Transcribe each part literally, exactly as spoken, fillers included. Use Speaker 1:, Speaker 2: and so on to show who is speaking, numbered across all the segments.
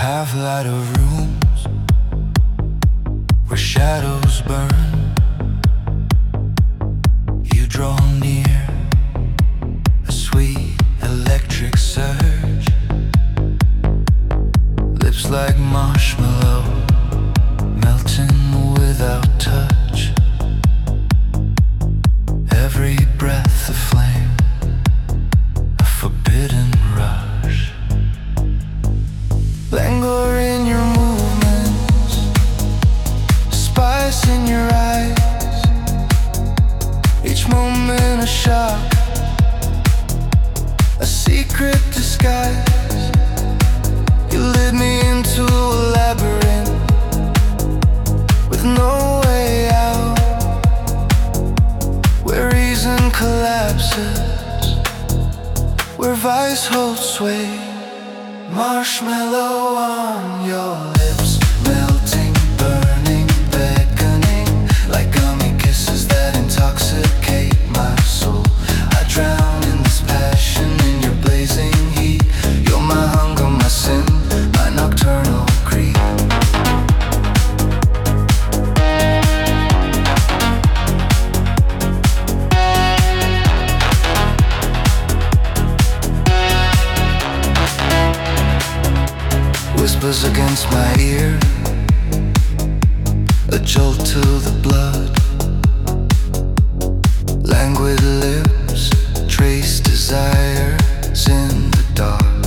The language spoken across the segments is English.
Speaker 1: have light of rooms where shadows burn. You draw near, a sweet electric surge. Lips like marshmallow, melting without touch. Every breath a flame, a forbidden rush. Languor in your movements, spice in your eyes. Each moment a shock, a secret disguise. You lead me into a labyrinth with no way out, where reason collapses, where vice holds sway. Marshmallow on your lips, melting, burning, beckoning, like gummy kisses that intoxicate my soul. I drown in this passion, in your blazing heat. You're my hunger, my sin, my nocturnal creep. Whispers against my ear, a jolt to the blood. Languid lips trace desires in the dark.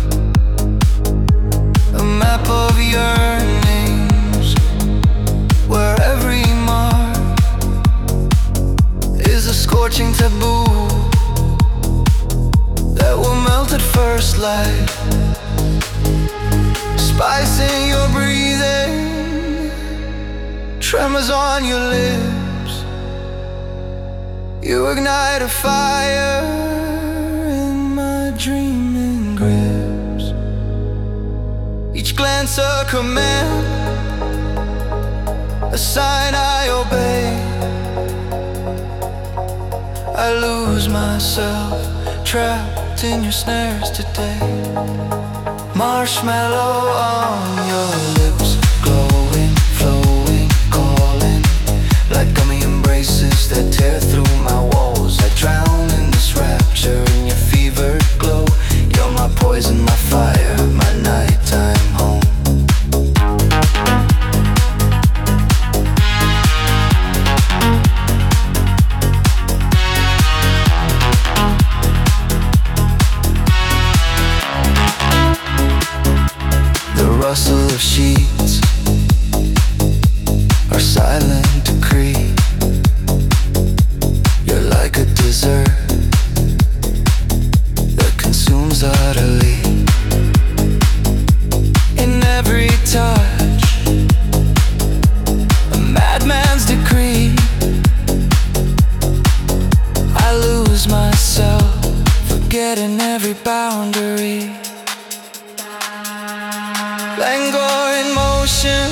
Speaker 1: A map of yearnings, where every mark is a scorching taboo that will melt at first light. Spicing your breathing, tremors on your lips. You ignite a fire in my dreaming grips. Each glance a command, a sign I obey. I lose myself, trapped in your snares today. Marshmallow on your lips, glowing, flowing, calling, like gummy embraces that tear through my walls. I drown in this rapture, in your fevered glow. You're my poison, my fire, my nighttime home. Rustle of sheets, our silent decree. You're like a dessert that consumes utterly. In every touch, a madman's decree. I lose myself, forgetting every boundary. Languor in motion,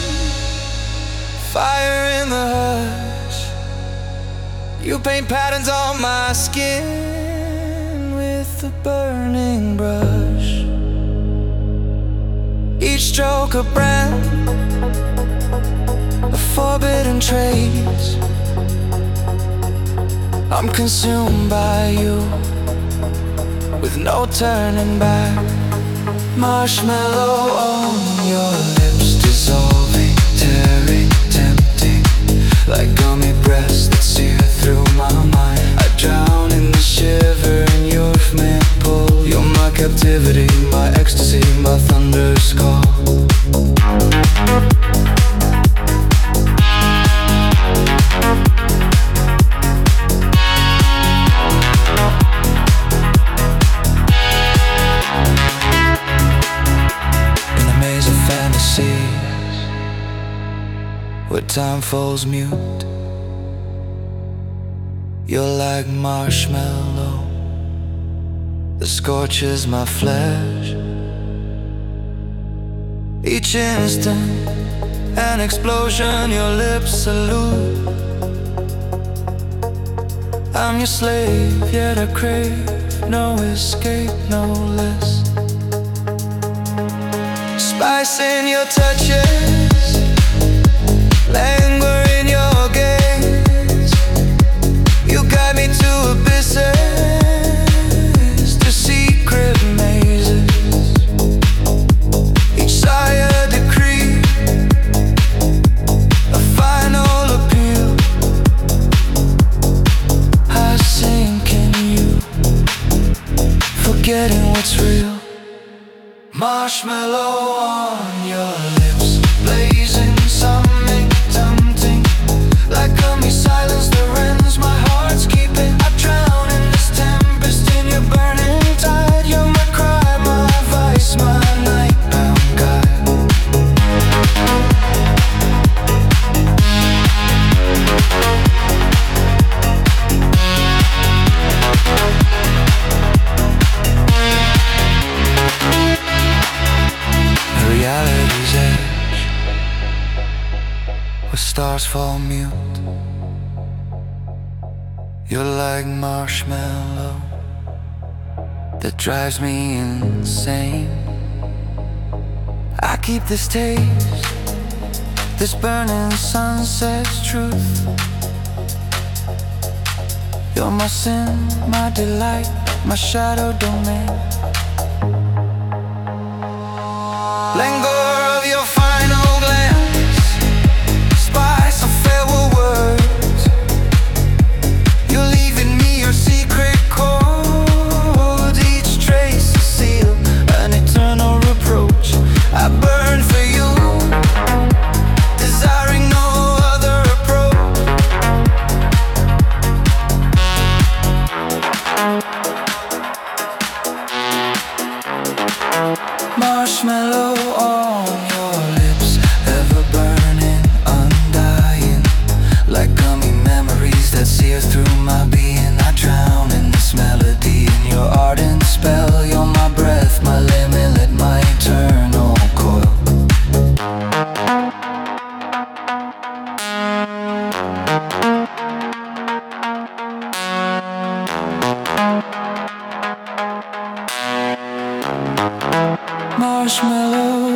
Speaker 1: fire in the hush. You paint patterns on my skin with a burning brush. Each stroke a brand, a forbidden trace. I'm consumed by you, with no turning back. Marshmallow on your lips, dissolving, tearing, tempting, like gummy breaths that sear through my mind. I drown in the shiver in your man pull. You're my captivity, my ecstasy, my thunder's call. Where time falls mute, you're like marshmallow that scorches my flesh. Each instant, an explosion, your lips salute. I'm your slave, yet I crave no escape, no less. Spice in your touches, languor in your gaze. You guide me to abysses, to secret mazes. Each sigh a decree, a final appeal. I sink in you, forgetting what's real. Marshmallow on your lips, blazing something tempting. Like gummy silence that rends my heart's keeping. I drown in this tempest in your burning tide. You're my cry, my vice, my nightbound guide. Reality's edge, where stars fall mute. You're like marshmallow that drives me insane. I keep this taste, this burning sunset's truth. You're my sin, my delight, my shadow domain. Languor of your final glance, spice of farewell words. You're leaving me your secret chords. Each trace a seal, an eternal reproach. I burn for you, desiring no other approach. Marshmallow on your lips, ever burning, undying. Like gummy memories that sear through my being. I drown in this melody, in your ardent spell. You're my breath, my limit, my eternal coil. Marshmallow